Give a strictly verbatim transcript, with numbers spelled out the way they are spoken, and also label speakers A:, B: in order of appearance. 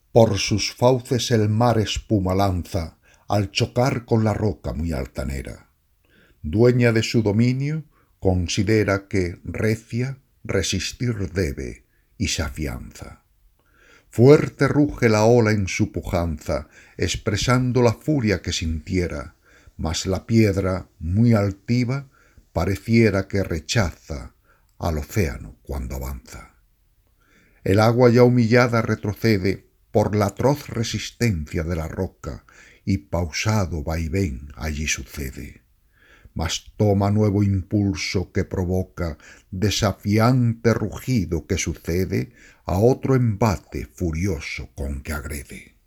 A: Por sus fauces el mar espuma lanza al chocar con la roca muy altanera. Dueña de su dominio, considera que recia resistir debe y se afianza. Fuerte ruge la ola en su pujanza, expresando la furia que sintiera, mas la piedra, muy altiva, pareciera que rechaza al océano cuando avanza. El agua ya humillada retrocede por la atroz resistencia de la roca, y pausado vaivén allí sucede. Mas toma nuevo impulso que provoca desafiante rugido que sucede a otro embate furioso con que agrede.